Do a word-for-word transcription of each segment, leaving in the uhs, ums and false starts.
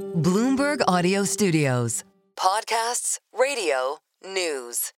Bloomberg Audio Studios. Podcasts, radio, news.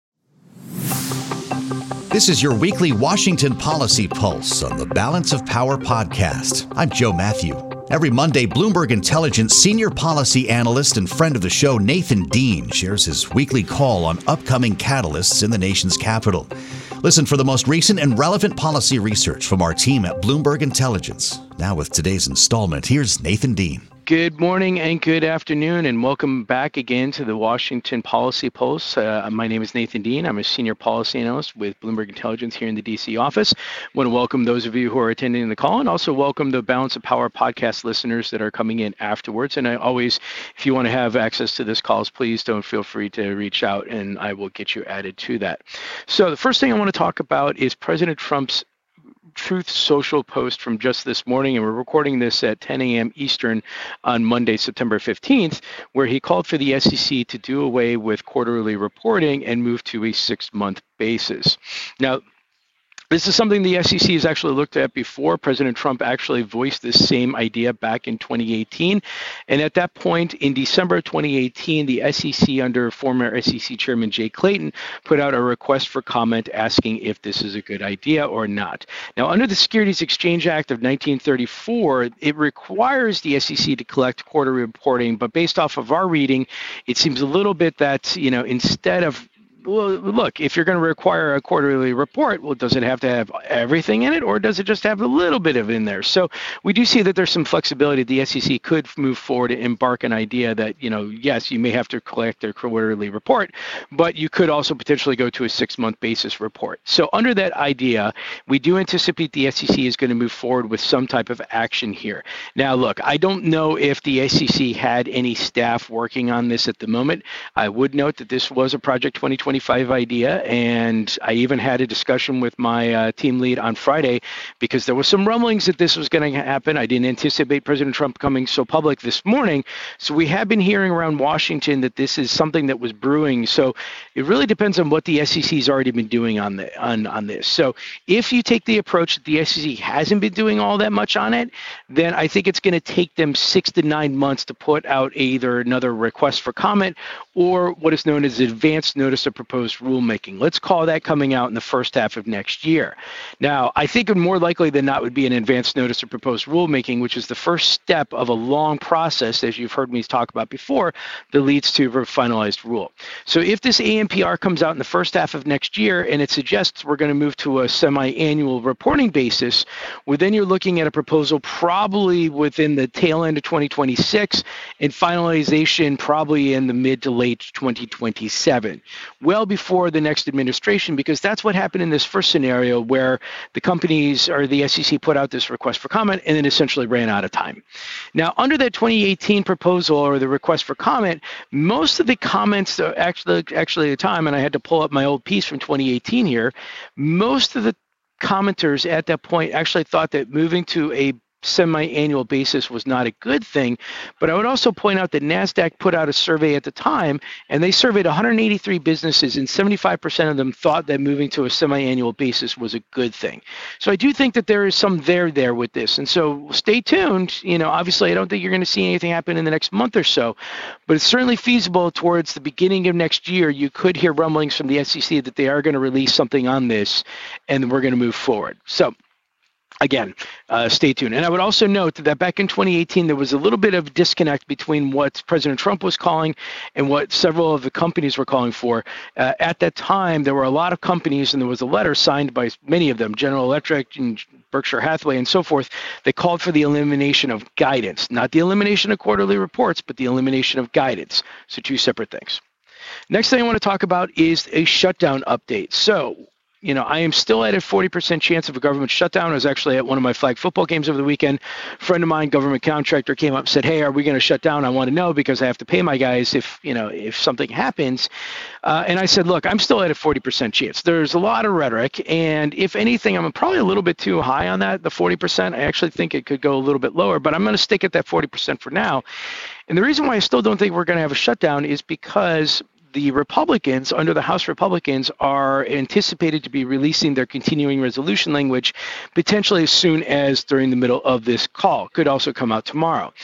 This is your weekly Washington Policy Pulse on the Balance of Power podcast. I'm Joe Matthew. Every Monday, Bloomberg Intelligence senior policy analyst and friend of the show, Nathan Dean, shares his weekly call on upcoming catalysts in the nation's capital. Listen for the most recent and relevant policy research from our team at Bloomberg Intelligence. Now with today's installment, here's Nathan Dean. Good morning and good afternoon, and welcome back again to the Washington Policy Pulse. Uh, my name is Nathan Dean. I'm a senior policy analyst with Bloomberg Intelligence here in the D C office. I want to welcome those of you who are attending the call, and also welcome the Balance of Power podcast listeners that are coming in afterwards. And I always, if you want to have access to this calls, please don't feel free to reach out, and I will get you added to that. So the first thing I want to talk about is President Trump's Truth Social post from just this morning, and we're recording this at ten a.m. Eastern on Monday, September fifteenth, where he called for the S E C to do away with quarterly reporting and move to a six-month basis. Now, this is something the S E C has actually looked at before. President Trump actually voiced this same idea back in twenty eighteen. And at that point, in December twenty eighteen, the S E C, under former S E C Chairman Jay Clayton, put out a request for comment asking if this is a good idea or not. Now, under the Securities Exchange Act of nineteen thirty-four, it requires the S E C to collect quarterly reporting. But based off of our reading, it seems a little bit that, you know, instead of Well, look, if you're going to require a quarterly report, well, does it have to have everything in it, or does it just have a little bit of it in there? So we do see that there's some flexibility. The S E C could move forward and embark an idea that, you know, yes, you may have to collect a quarterly report, but you could also potentially go to a six-month basis report. So under that idea, we do anticipate the S E C is going to move forward with some type of action here. Now, look, I don't know if the S E C had any staff working on this at the moment. I would note that this was a Project twenty twenty-five idea, and I even had a discussion with my uh, team lead on Friday because there was some rumblings that this was going to happen. I didn't anticipate President Trump coming so public this morning, so we have been hearing around Washington that this is something that was brewing. So it really depends on what the S E C has already been doing on the on on this. So if you take the approach that the S E C hasn't been doing all that much on it, then I think it's going to take them six to nine months to put out either another request for comment or what is known as advanced notice of proposed rulemaking. Let's call that coming out in the first half of next year. Now, I think more likely than not would be an advanced notice of proposed rulemaking, which is the first step of a long process, as you've heard me talk about before, that leads to a finalized rule. So if this A N P R comes out in the first half of next year and it suggests we're going to move to a semi-annual reporting basis, well, then you're looking at a proposal probably within the tail end of twenty twenty-six and finalization probably in the mid to late twenty twenty-seven. Well before the next administration, because that's what happened in this first scenario where the companies or the S E C put out this request for comment and then essentially ran out of time. Now, under that twenty eighteen proposal or the request for comment, most of the comments are actually, actually at the time, and I had to pull up my old piece from twenty eighteen here, most of the commenters at that point actually thought that moving to a semi-annual basis was not a good thing. But I would also point out that NASDAQ put out a survey at the time, and they surveyed one hundred eighty-three businesses, and seventy-five percent of them thought that moving to a semi-annual basis was a good thing. So I do think that there is some there there with this. And so stay tuned. You know, obviously, I don't think you're going to see anything happen in the next month or so, but it's certainly feasible towards the beginning of next year. You could hear rumblings from the S E C that they are going to release something on this, and we're going to move forward. So again, uh, stay tuned. And I would also note that back in twenty eighteen, there was a little bit of disconnect between what President Trump was calling and what several of the companies were calling for. Uh, at that time, there were a lot of companies, and there was a letter signed by many of them, General Electric and Berkshire Hathaway and so forth. They called for the elimination of guidance, not the elimination of quarterly reports, but the elimination of guidance. So two separate things. Next thing I want to talk about is a shutdown update. So, you know, I am still at a forty percent chance of a government shutdown. I was actually at one of my flag football games over the weekend. A friend of mine, government contractor, came up and said, hey, are we going to shut down? I want to know because I have to pay my guys if, you know, if something happens. Uh, and I said, look, I'm still at a forty percent chance. There's a lot of rhetoric. And if anything, I'm probably a little bit too high on that, the forty percent. I actually think it could go a little bit lower, but I'm going to stick at that forty percent for now. And the reason why I still don't think we're going to have a shutdown is because the Republicans, under the House Republicans, are anticipated to be releasing their continuing resolution language potentially as soon as during the middle of this call. Could also come out tomorrow.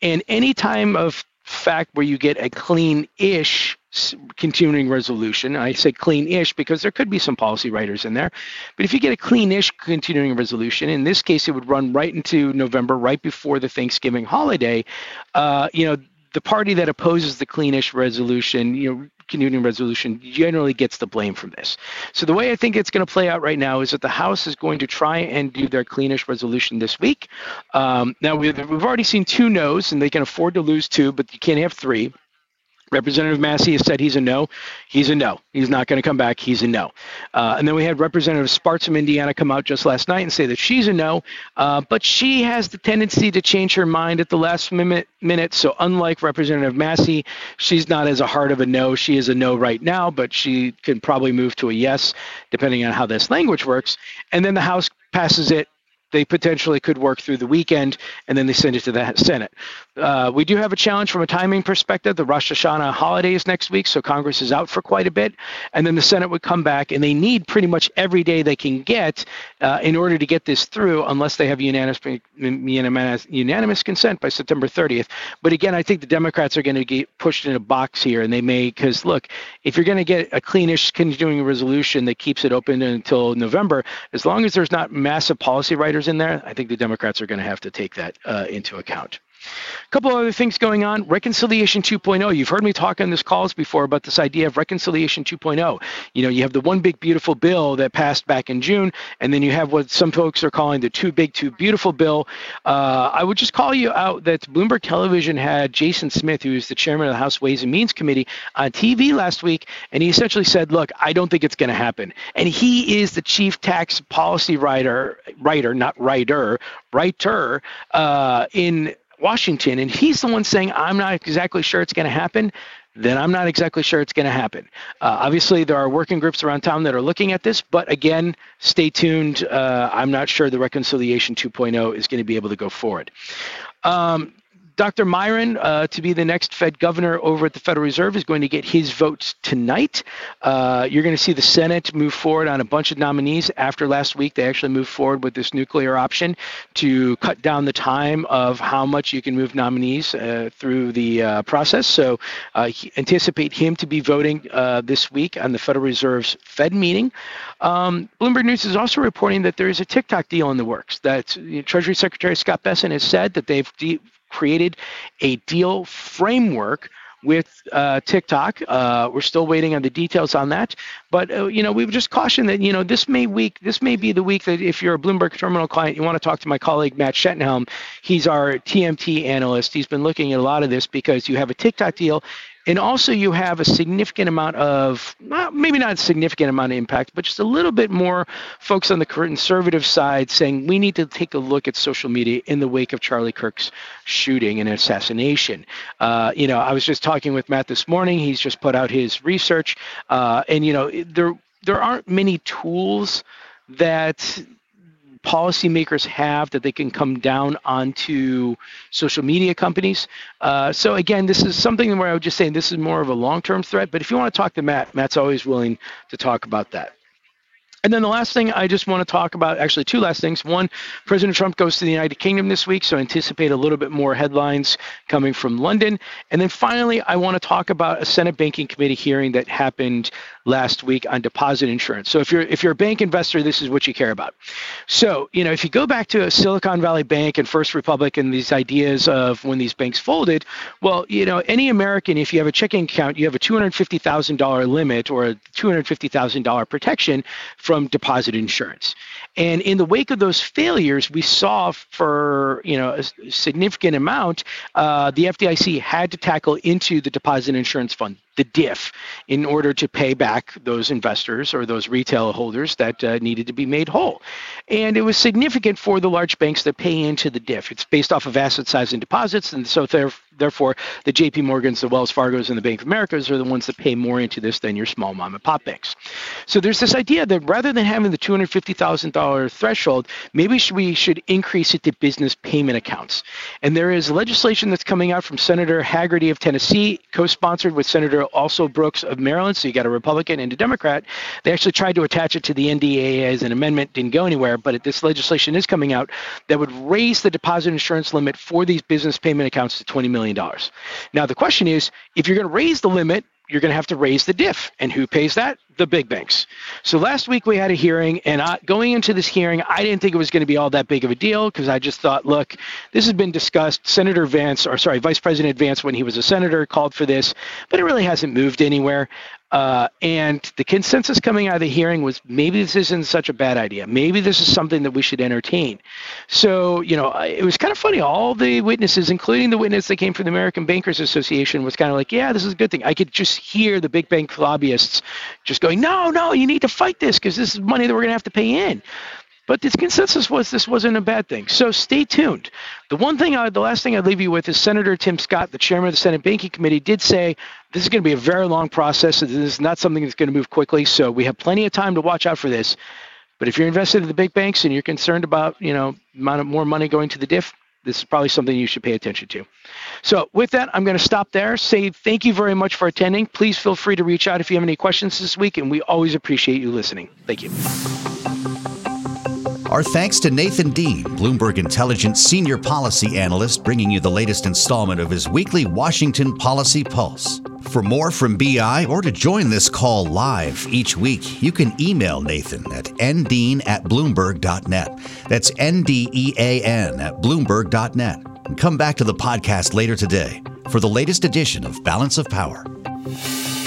and any time of fact where you get a clean-ish continuing resolution, I say clean-ish because there could be some policy writers in there, but if you get a clean-ish continuing resolution, in this case it would run right into November, right before the Thanksgiving holiday, uh, you know, the party that opposes the clean-ish resolution, you know, continuing resolution generally gets the blame from this. So the way I think it's going to play out right now is that the House is going to try and do their cleanish resolution this week. Um, now, we've, we've already seen two no's, and they can afford to lose two, but you can't have three. Representative Massey has said he's a no. He's a no. He's not going to come back. He's a no. Uh, and then we had Representative Sparks from Indiana come out just last night and say that she's a no, uh, but she has the tendency to change her mind at the last minute. minute. So unlike Representative Massey, she's not as a hard of a no. She is a no right now, but she can probably move to a yes, depending on how this language works. And then the House passes it. They potentially could work through the weekend, and then they send it to the Senate. Uh, we do have a challenge from a timing perspective. The Rosh Hashanah holiday is next week, so Congress is out for quite a bit. And then the Senate would come back, and they need pretty much every day they can get uh, in order to get this through, unless they have unanimous, unanimous, unanimous consent by September thirtieth. But again, I think the Democrats are going to get pushed in a box here, and they may, because look, if you're going to get a cleanish continuing resolution that keeps it open until November, as long as there's not massive policy writers in there, I think the Democrats are going to have to take that uh, into account. A couple other things going on. Reconciliation two point oh. You've heard me talk on this calls before about this idea of Reconciliation two point oh. You know, you have the one big beautiful bill that passed back in June, and then you have what some folks are calling the too big, too beautiful bill. Uh, I would just call you out that Bloomberg Television had Jason Smith, who is the chairman of the House Ways and Means Committee, on T V last week, and he essentially said, look, I don't think it's going to happen. And he is the chief tax policy writer, writer, not writer, writer, uh, in Washington, and he's the one saying, I'm not exactly sure it's going to happen, then I'm not exactly sure it's going to happen. Uh, obviously, there are working groups around town that are looking at this, but again, stay tuned. Uh, I'm not sure the Reconciliation two point oh is going to be able to go forward. Um, Doctor Myron, uh, to be the next Fed governor over at the Federal Reserve, is going to get his votes tonight. Uh, you're going to see the Senate move forward on a bunch of nominees. After last week, they actually moved forward with this nuclear option to cut down the time of how much you can move nominees uh, through the uh, process. So uh, anticipate him to be voting uh, this week on the Federal Reserve's Fed meeting. Um, Bloomberg News is also reporting that there is a TikTok deal in the works. That you know, Treasury Secretary Scott Bessent has said that they've de- created a deal framework with uh, TikTok. Uh, we're still waiting on the details on that, but uh, you know, we've just cautioned that you know this may week, this may be the week that if you're a Bloomberg Terminal client, you want to talk to my colleague Matt Schettenhelm. He's our T M T analyst. He's been looking at a lot of this because you have a TikTok deal. And also you have a significant amount of, well, maybe not a significant amount of impact, but just a little bit more folks on the conservative side saying we need to take a look at social media in the wake of Charlie Kirk's shooting and assassination. Uh, you know, I was just talking with Matt this morning. He's just put out his research. Uh, and, you know, there there aren't many tools that policymakers have that they can come down onto social media companies. Uh, so again, this is something where I would just say this is more of a long-term threat, but if you want to talk to Matt, Matt's always willing to talk about that. And then the last thing I just want to talk about, actually two last things. One, President Trump goes to the United Kingdom this week, so anticipate a little bit more headlines coming from London. And then finally, I want to talk about a Senate Banking Committee hearing that happened last week on deposit insurance. So if you're if you're a bank investor, this is what you care about. So, you know, if you go back to Silicon Valley Bank and First Republic and these ideas of when these banks folded, well, you know, any American, if you have a checking account, you have a two hundred fifty thousand dollars limit or a two hundred fifty thousand dollars protection from deposit insurance. And in the wake of those failures, we saw for, you know, a significant amount, uh, the F D I C had to tackle into the deposit insurance fund, the D I F, in order to pay back those investors or those retail holders that uh, needed to be made whole. And it was significant for the large banks that pay into the D I F. It's based off of asset size and deposits, and so therefore the J P Morgans, the Wells Fargos, and the Bank of Americas are the ones that pay more into this than your small mom and pop banks. So there's this idea that rather than having the two hundred fifty thousand dollars threshold, maybe we should increase it to business payment accounts. And there is legislation that's coming out from Senator Hagerty of Tennessee, co-sponsored with Senator Senator also Brooks of Maryland, so you got a Republican and a Democrat. They actually tried to attach it to the N D A A as an amendment, didn't go anywhere, but this legislation is coming out that would raise the deposit insurance limit for these business payment accounts to twenty million dollars. Now, the question is, if you're going to raise the limit, you're going to have to raise the diff. And who pays that? The big banks. So last week we had a hearing, and I, going into this hearing, I didn't think it was going to be all that big of a deal because I just thought, look, this has been discussed. Senator Vance, or sorry, Vice President Vance, when he was a senator, called for this, but it really hasn't moved anywhere. Uh, and the consensus coming out of the hearing was maybe this isn't such a bad idea. Maybe this is something that we should entertain. So, you know, it was kind of funny. All the witnesses, including the witness that came from the American Bankers Association, was kind of like, yeah, this is a good thing. I could just hear the big bank lobbyists just going, no, no, you need to fight this because this is money that we're going to have to pay in. But the consensus was this wasn't a bad thing. So stay tuned. The one thing, I, the last thing I'd leave you with is Senator Tim Scott, the chairman of the Senate Banking Committee, did say this is going to be a very long process. This is not something that's going to move quickly. So we have plenty of time to watch out for this. But if you're invested in the big banks and you're concerned about, you know, amount of more money going to the diff, this is probably something you should pay attention to. So with that, I'm going to stop there. Say thank you very much for attending. Please feel free to reach out if you have any questions this week, and we always appreciate you listening. Thank you. Our thanks to Nathan Dean, Bloomberg Intelligence Senior Policy Analyst, bringing you the latest installment of his weekly Washington Policy Pulse. For more from B I or to join this call live each week, you can email Nathan at ndean at bloomberg dot net. That's N D E A N at bloomberg dot net. And come back to the podcast later today for the latest edition of Balance of Power.